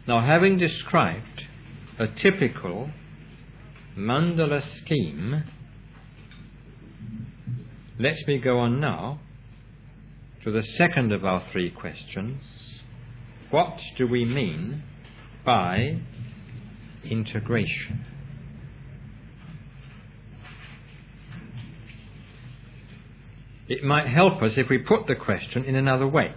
Now, having described a typical mandala scheme, let me go on now to the second of our three questions. What do we mean by integration? It might help us if we put the question in another way.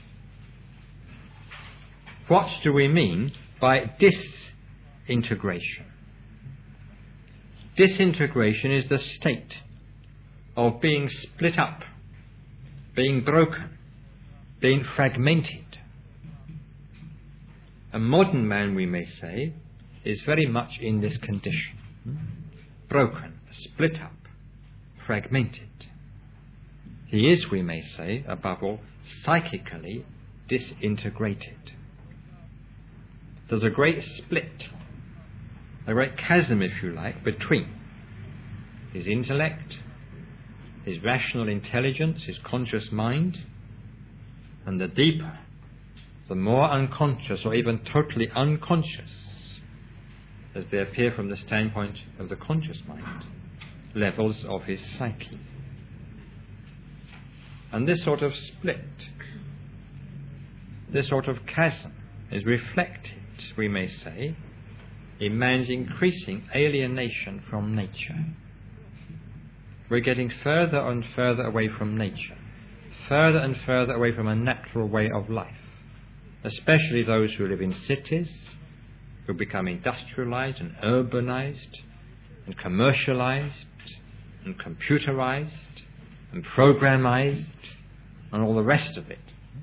What do we mean by disintegration? Disintegration is the state of being split up, being broken, being fragmented. A modern man, we may say, is very much in this condition. Broken, split up, fragmented. He is, we may say, above all, psychically disintegrated. There's a great split, a great chasm, if you like, between his intellect, his rational intelligence, his conscious mind, and the deeper, the more unconscious or even totally unconscious, as they appear from the standpoint of the conscious mind, levels of his psyche. And this sort of split, this sort of chasm is reflected, we may say, in man's increasing alienation from nature. We're getting further and further away from nature, further and further away from a natural way of life, especially those who live in cities, who become industrialized and urbanized and commercialized and computerized and programmized and all the rest of it.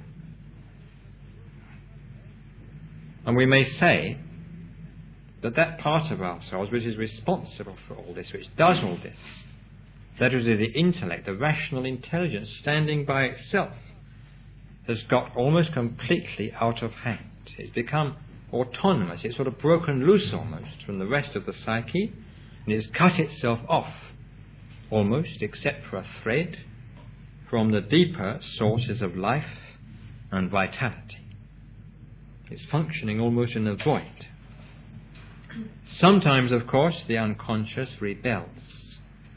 And we may say that that part of ourselves which is responsible for all this, which does all this, that is the intellect, the rational intelligence standing by itself, has got almost completely out of hand. It's become autonomous. It's sort of broken loose almost from the rest of the psyche, and it's cut itself off almost, except for a thread, from the deeper sources of life and vitality. It's functioning almost in a void. Sometimes, of course, the unconscious rebels,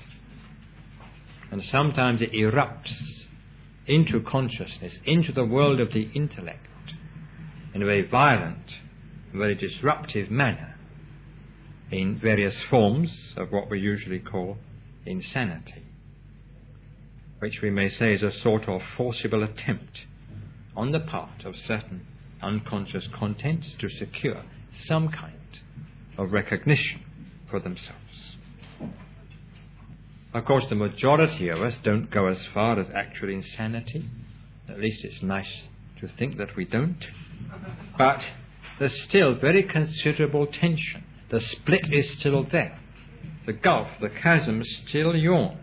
and sometimes it erupts into consciousness, into the world of the intellect, in a very violent, very disruptive manner, in various forms of what we usually call insanity, which we may say is a sort of forcible attempt on the part of certain unconscious contents to secure some kind of recognition for themselves. Of course, the majority of us don't go as far as actual insanity. At least it's nice to think that we don't. But there's still very considerable tension. The split is still there. The gulf, the chasm still yawns.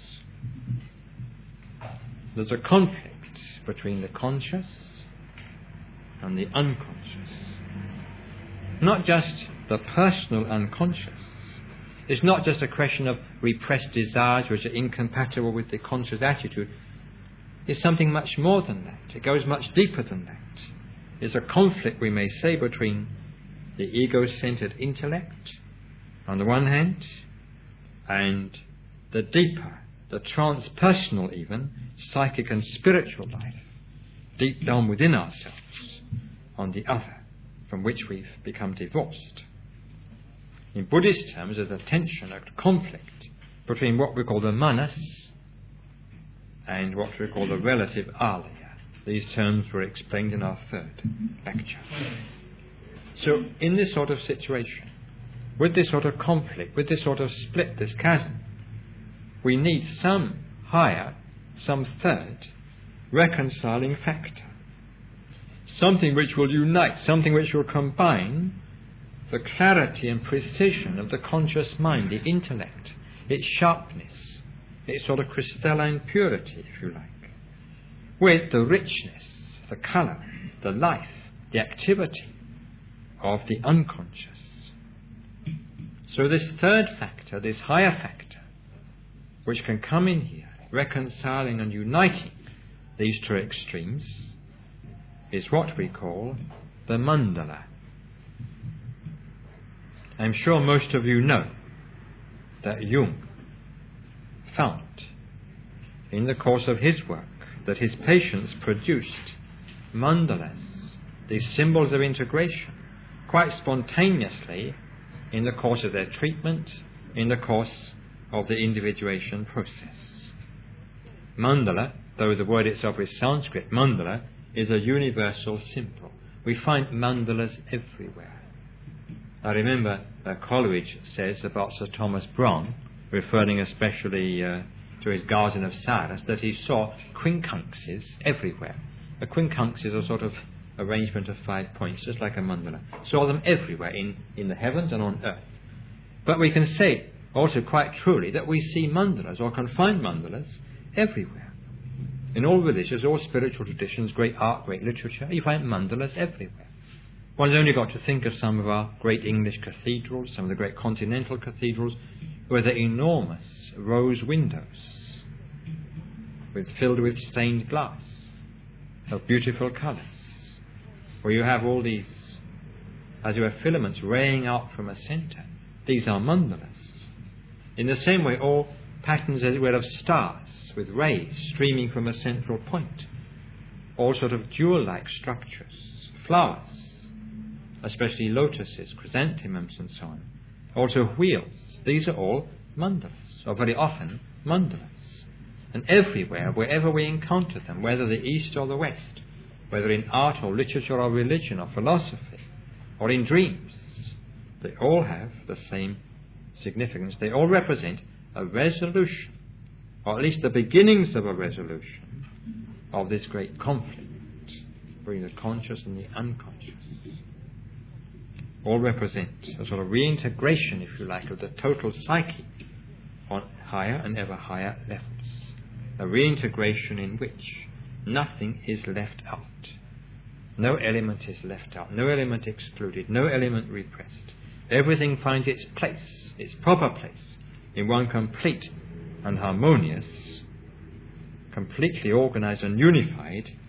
There's a conflict between the conscious and the unconscious. Not just the personal unconscious. It's not just a question of repressed desires which are incompatible with the conscious attitude. It's something much more than that. It goes much deeper than that. It's a conflict, we may say, between the ego-centered intellect on the one hand and the deeper, the transpersonal even, psychic and spiritual life, deep down within ourselves on the other, from which we've become divorced. In Buddhist terms, there's a tension, a conflict between what we call the manas and what we call the relative alaya. These terms were explained in our third lecture. So, in this sort of situation, with this sort of conflict, with this sort of split, this chasm, we need some higher, some third, reconciling factor. Something which will unite, something which will combine the clarity and precision of the conscious mind, the intellect, its sharpness, its sort of crystalline purity, if you like, with the richness, the colour, the life, the activity of the unconscious. So this third factor, this higher factor, which can come in here, reconciling and uniting these two extremes, is what we call the mandala, I'm sure most of you know that Jung found in the course of his work that his patients produced mandalas, these symbols of integration, quite spontaneously in the course of their treatment, in the course of the individuation process. Mandala, though the word itself is Sanskrit, mandala is a universal symbol. We find mandalas everywhere. I remember Coleridge says about Sir Thomas Browne, referring especially to his Garden of Cyrus, that he saw quincunxes everywhere. A quincunx is a sort of arrangement of 5 points, just like a mandala. Saw them everywhere in the heavens and on earth. But we can say also quite truly that we see mandalas, or can find mandalas, everywhere. In all religions, all spiritual traditions, great art, great literature, you find mandalas everywhere. One's only got to think of some of our great English cathedrals, some of the great continental cathedrals, where they're enormous rose windows filled with stained glass of beautiful colours, where you have all these, as you have filaments raying out from a centre. These are mandalas. In the same way, all patterns, as it were, of stars with rays streaming from a central point, all sort of jewel-like structures, flowers, especially lotuses, chrysanthemums and so on, also wheels. These are all mandalas, or very often mandalas. And everywhere, wherever we encounter them, whether the East or the West, whether in art or literature or religion or philosophy, or in dreams, they all have the same significance. They all represent a resolution, or at least the beginnings of a resolution, of this great conflict between the conscious and the unconscious. All represent a sort of reintegration, if you like, of the total psyche on higher and ever higher levels. A reintegration in which nothing is left out. No element is left out, no element excluded, no element repressed. Everything finds its place, its proper place, in one complete and harmonious, completely organized and unified